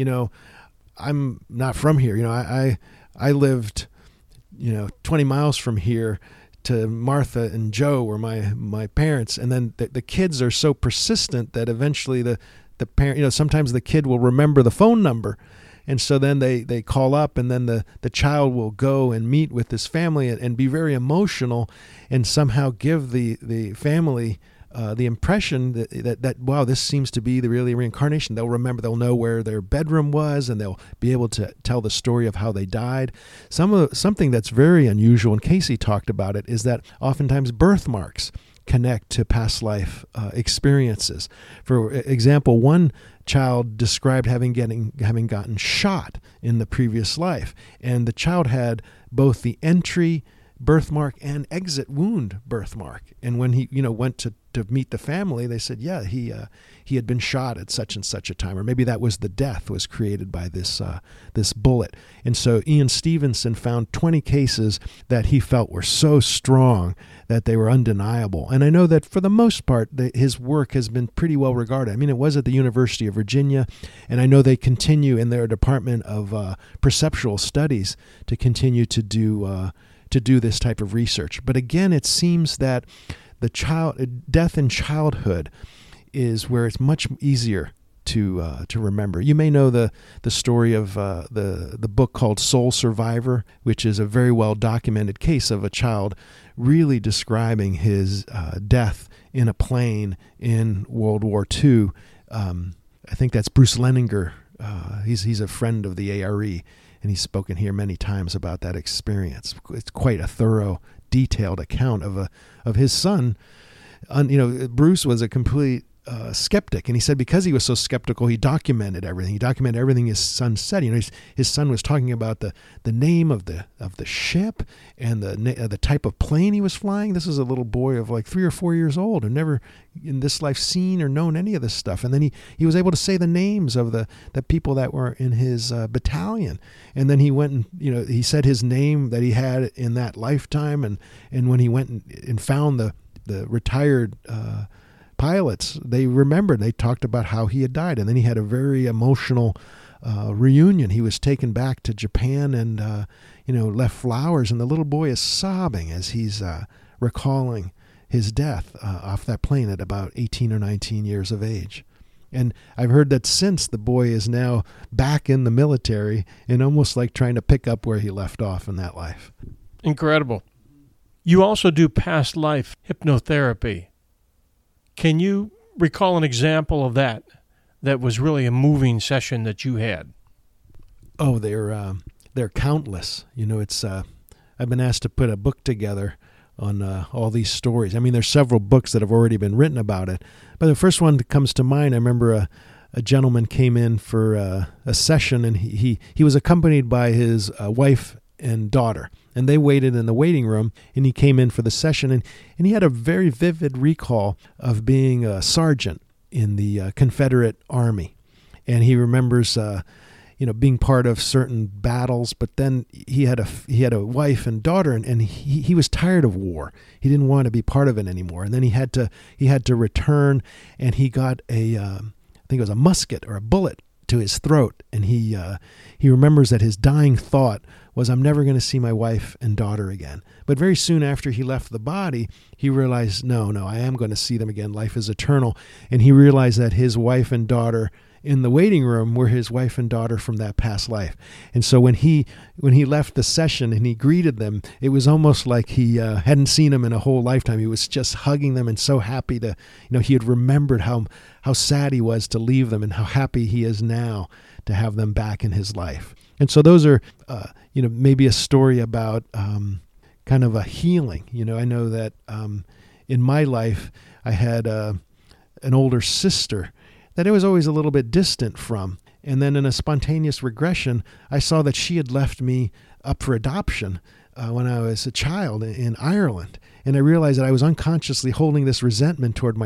Speaker 2: I'm not from here. I lived, 20 miles from here to Martha and Joe were my parents. And then the kids are so persistent that eventually the parent, sometimes the kid will remember the phone number. And so then they call up, and then the child will go and meet with this family and be very emotional and somehow give the family the impression that wow, this seems to be the really reincarnation. They'll remember, they'll know where their bedroom was, and they'll be able to tell the story of how they died. Something that's very unusual, and Casey talked about it, is that oftentimes birthmarks connect to past life experiences. For example, one child described having gotten shot in the previous life, and the child had both the entry birthmark and exit wound birthmark. And when he went to meet the family, they said, yeah, he had been shot at such and such a time, or maybe that was the death was created by this bullet. And so Ian Stevenson found 20 cases that he felt were so strong that they were undeniable. And I know that for the most part, his work has been pretty well regarded. I mean, it was at the University of Virginia, and I know they continue in their department of perceptual studies to continue to do this type of research. But again, it seems that death in childhood is where it's much easier to remember. You may know the story of the book called Soul Survivor, which is a very well documented case of a child really describing his death in a plane in World War II. I think that's Bruce Leninger He's a friend of the ARE, and he's spoken here many times about that experience. It's quite a thorough, detailed account of his son. Bruce was a complete skeptic, and he said because he was so skeptical, he documented everything. He documented everything his son said. His son was talking about the name of the ship and the type of plane he was flying. This was a little boy of like 3 or 4 years old and never in this life seen or known any of this stuff. And then he was able to say the names of the people that were in his battalion. And then he went and he said his name that he had in that lifetime. And when he went and found the retired pilots, they remembered. They talked about how he had died, and then he had a very emotional reunion. He was taken back to Japan and left flowers, and the little boy is sobbing as he's recalling his death off that plane at about 18 or 19 years of age. And I've heard that since, the boy is now back in the military and almost like trying to pick up where he left off in that life.
Speaker 1: Incredible. You also do past life hypnotherapy. Can you recall an example of that was really a moving session that you had?
Speaker 2: Oh, they're countless. I've been asked to put a book together on all these stories. I mean, there's several books that have already been written about it, but the first one that comes to mind, I remember a gentleman came in for a session, and he was accompanied by his wife and daughter. And they waited in the waiting room, and he came in for the session, and he had a very vivid recall of being a sergeant in the Confederate Army. And he remembers, being part of certain battles, but then he had a wife and daughter, and he was tired of war. He didn't want to be part of it anymore. And then he had to return, and he got I think it was a musket or a bullet to his throat, and he remembers that his dying thought was, I'm never going to see my wife and daughter again. But very soon after he left the body, he realized, no, I am going to see them again. Life is eternal. And he realized that his wife and daughter in the waiting room were his wife and daughter from that past life. And so when he left the session and he greeted them, it was almost like he hadn't seen them in a whole lifetime. He was just hugging them and so happy to, he had remembered how sad he was to leave them and how happy he is now to have them back in his life. And so those are, maybe a story about kind of a healing. I know that in my life, I had an older sister that I was always a little bit distant from. And then in a spontaneous regression, I saw that she had left me up for adoption when I was a child in Ireland. And I realized that I was unconsciously holding this resentment towards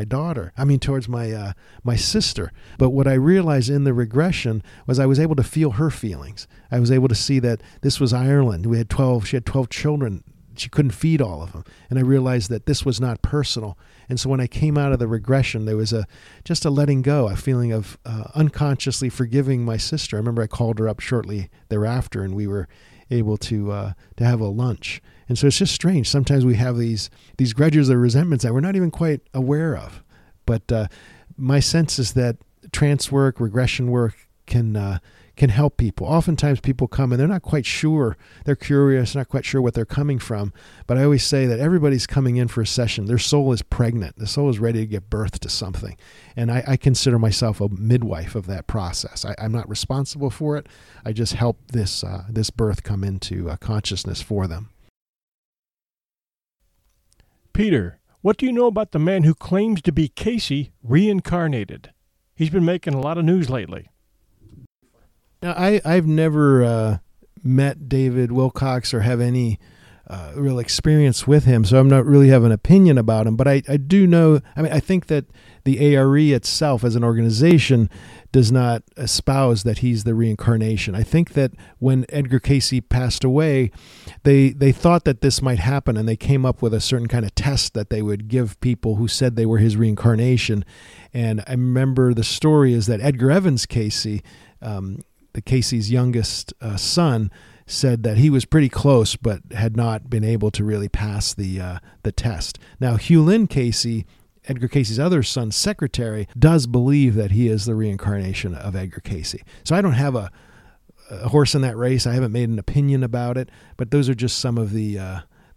Speaker 2: my sister. But what I realized in the regression was I was able to feel her feelings. I was able to see that this was Ireland. She had 12 children. She couldn't feed all of them. And I realized that this was not personal. And so when I came out of the regression, there was just a letting go, a feeling of unconsciously forgiving my sister. I remember I called her up shortly thereafter, and we were able to have a lunch. And so it's just strange. Sometimes we have these grudges or resentments that we're not even quite aware of. But my sense is that trance work, regression work can help people. Oftentimes people come and they're not quite sure. They're curious, not quite sure what they're coming from. But I always say that everybody's coming in for a session. Their soul is pregnant. The soul is ready to give birth to something. And I consider myself a midwife of that process. I'm not responsible for it. I just help this birth come into consciousness for them.
Speaker 1: Peter, what do you know about the man who claims to be Casey reincarnated? He's been making a lot of news lately.
Speaker 2: Now, I've never met David Wilcox or have any real experience with him, so I'm not really have an opinion about him. But I do know, I think that the ARE itself as an organization does not espouse that he's the reincarnation. I think that when Edgar Cayce passed away, they thought that this might happen, and they came up with a certain kind of test that they would give people who said they were his reincarnation. And I remember the story is that Edgar Evans Cayce, the Cayce's youngest son, said that he was pretty close but had not been able to really pass the test. Now, Hugh Lynn Cayce, Edgar Cayce's other son's secretary, does believe that he is the reincarnation of Edgar Cayce. So I don't have a horse in that race. I haven't made an opinion about it, but those are just some of the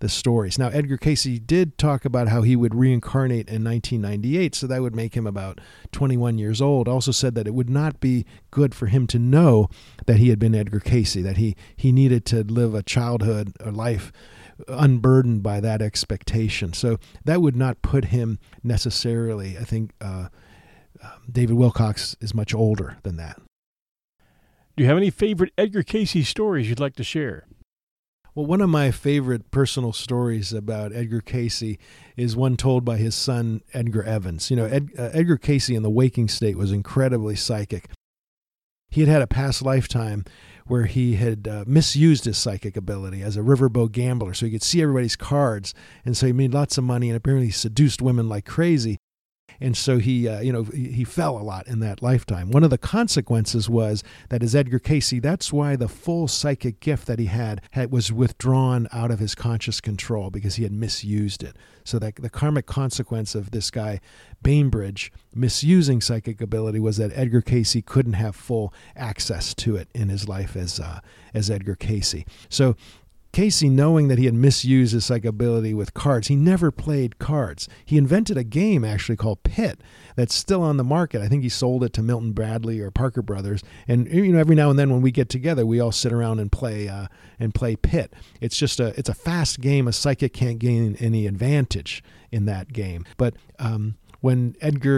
Speaker 2: the stories. Now, Edgar Cayce did talk about how he would reincarnate in 1998, so that would make him about 21 years old. Also said that it would not be good for him to know that he had been Edgar Cayce, that he needed to live a childhood, a life unburdened by that expectation. So that would not put him necessarily, I think David Wilcox is much older than that.
Speaker 1: Do you have any favorite Edgar Cayce stories you'd like to share?
Speaker 2: Well, one of my favorite personal stories about Edgar Cayce is one told by his son, Edgar Evans. You know, Edgar Cayce in the waking state was incredibly psychic. He had a past lifetime where he had misused his psychic ability as a riverboat gambler, so he could see everybody's cards, and so he made lots of money and apparently seduced women like crazy. And so he fell a lot in that lifetime. One of the consequences was that as Edgar Cayce, that's why the full psychic gift that he had was withdrawn out of his conscious control, because he had misused it. So that the karmic consequence of this guy, Bainbridge, misusing psychic ability was that Edgar Cayce couldn't have full access to it in his life as Edgar Cayce. So Cayce, knowing that he had misused his psychic ability with cards, he never played cards. He invented a game actually called Pit that's still on the market. I think he sold it to Milton Bradley or Parker Brothers. And every now and then when we get together, we all sit around and play Pit. It's just it's a fast game. A psychic can't gain any advantage in that game. But when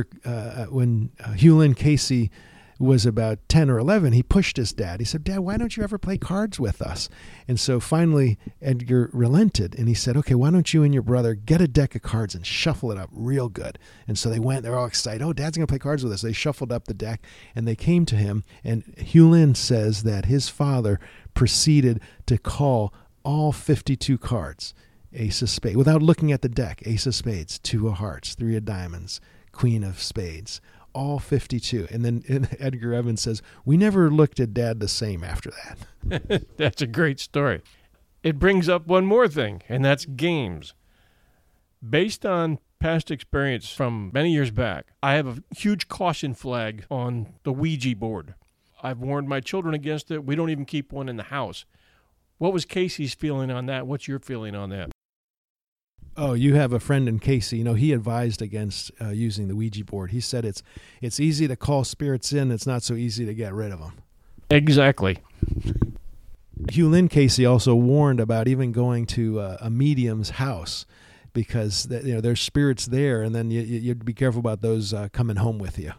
Speaker 2: Hugh Lynn Cayce was about 10 or 11, he pushed his dad. He said, "Dad, why don't you ever play cards with us?" And so finally Edgar relented, and he said, "Okay, why don't you and your brother get a deck of cards and shuffle it up real good?" And so they went, they're all excited. "Oh, Dad's going to play cards with us." They shuffled up the deck, and they came to him, and Hugh Lynn says that his father proceeded to call all 52 cards, ace of spades, without looking at the deck. Ace of spades, two of hearts, three of diamonds, queen of spades, all 52. And then Edgar Evans says, "We never looked at Dad the same after that."
Speaker 1: That's a great story. It brings up one more thing, and that's games. Based on past experience from many years back, I have a huge caution flag on the Ouija board. I've warned my children against it. We don't even keep one in the house. What was Casey's feeling on that? What's your feeling on that?
Speaker 2: Oh, you have a friend in Cayce. He advised against using the Ouija board. He said it's easy to call spirits in. It's not so easy to get rid of them.
Speaker 1: Exactly.
Speaker 2: Hugh Lynn Cayce also warned about even going to a medium's house, because there's spirits there, and then you'd be careful about those coming home with you.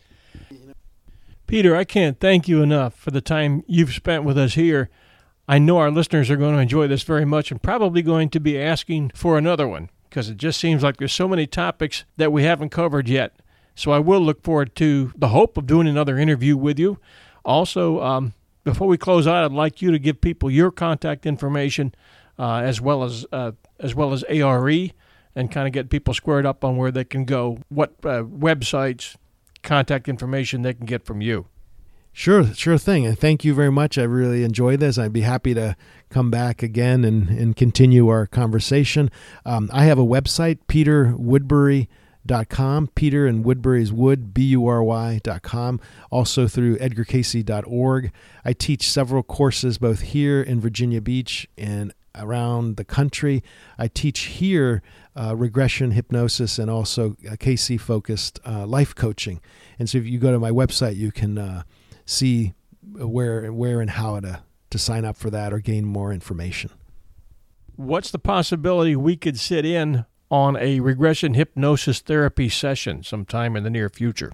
Speaker 1: Peter, I can't thank you enough for the time you've spent with us here. I know our listeners are going to enjoy this very much and probably going to be asking for another one, because it just seems like there's so many topics that we haven't covered yet. So I will look forward to the hope of doing another interview with you. Also, before we close out, I'd like you to give people your contact information as well as ARE, and kind of get people squared up on where they can go, what websites, contact information they can get from you.
Speaker 2: Sure thing. And thank you very much. I really enjoyed this. I'd be happy to come back again and continue our conversation. I have a website, peterwoodbury.com. Peter and Woodbury's Wood, BURY.com. Also through edgarcayce.org. I teach several courses both here in Virginia Beach and around the country. I teach here regression hypnosis and also Cayce-focused life coaching. And so if you go to my website, you can see where and how to sign up for that or gain more information.
Speaker 1: What's the possibility we could sit in on a regression hypnosis therapy session sometime in the near future?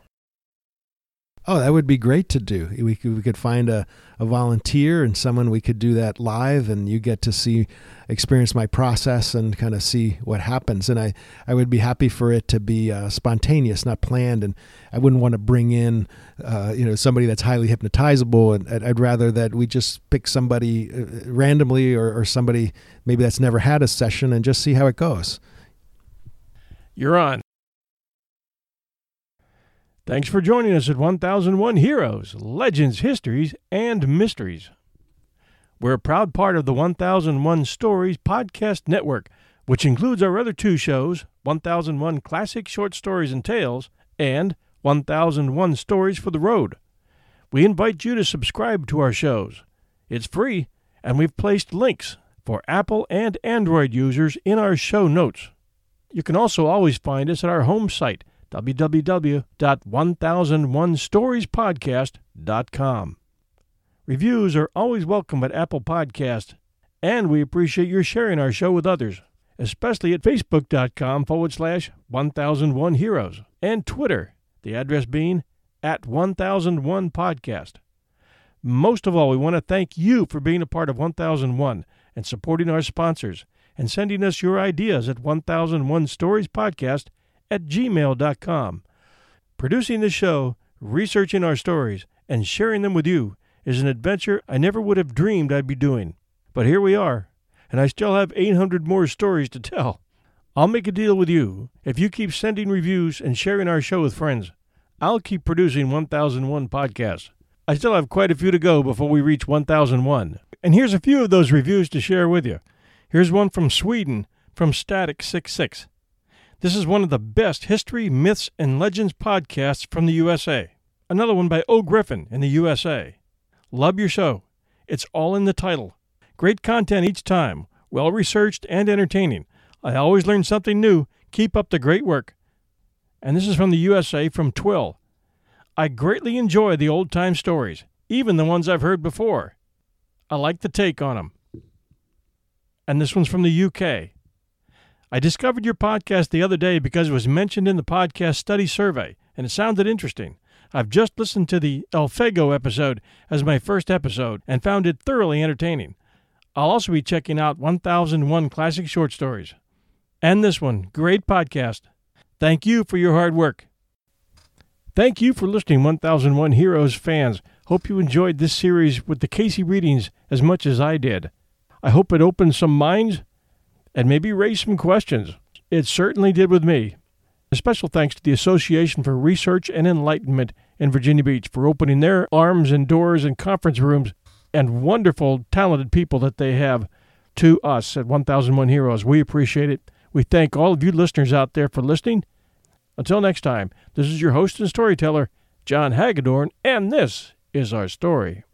Speaker 2: Oh, that would be great to do. We could find a volunteer and someone, we could do that live, and you get to experience my process and kind of see what happens. And I would be happy for it to be spontaneous, not planned. And I wouldn't want to bring in, somebody that's highly hypnotizable. And I'd rather that we just pick somebody randomly or somebody maybe that's never had a session and just see how it goes.
Speaker 1: You're on. Thanks for joining us at 1001 Heroes, Legends, Histories, and Mysteries. We're a proud part of the 1001 Stories podcast network, which includes our other two shows, 1001 Classic Short Stories and Tales and 1001 Stories for the Road. We invite you to subscribe to our shows. It's free, and we've placed links for Apple and Android users in our show notes. You can also always find us at our home site, www.1001storiespodcast.com. Reviews are always welcome at Apple Podcasts, and we appreciate your sharing our show with others, especially at facebook.com/1001heroes and Twitter, the address being @1001podcast. Most of all, we want to thank you for being a part of 1001 and supporting our sponsors and sending us your ideas at 1001storiespodcast@gmail.com. Producing this show, researching our stories, and sharing them with you is an adventure I never would have dreamed I'd be doing. But here we are, and I still have 800 more stories to tell. I'll make a deal with you. If you keep sending reviews and sharing our show with friends, I'll keep producing 1001 podcasts. I still have quite a few to go before we reach 1001. And here's a few of those reviews to share with you. Here's one from Sweden, from Static66. This is one of the best history, myths, and legends podcasts from the USA. Another one by O. Griffin in the USA. Love your show. It's all in the title. Great content each time. Well-researched and entertaining. I always learn something new. Keep up the great work. And this is from the USA, from Twill. I greatly enjoy the old-time stories, even the ones I've heard before. I like the take on them. And this one's from the UK. I discovered your podcast the other day because it was mentioned in the podcast study survey, and it sounded interesting. I've just listened to the El Fego episode as my first episode and found it thoroughly entertaining. I'll also be checking out 1001 Classic Short Stories. And this one, great podcast. Thank you for your hard work. Thank you for listening, 1001 Heroes fans. Hope you enjoyed this series with the Casey readings as much as I did. I hope it opened some minds and maybe raised some questions. It certainly did with me. A special thanks to the Association for Research and Enlightenment in Virginia Beach for opening their arms and doors and conference rooms and wonderful, talented people that they have to us at 1001 Heroes. We appreciate it. We thank all of you listeners out there for listening. Until next time, this is your host and storyteller, John Hagedorn, and this is our story.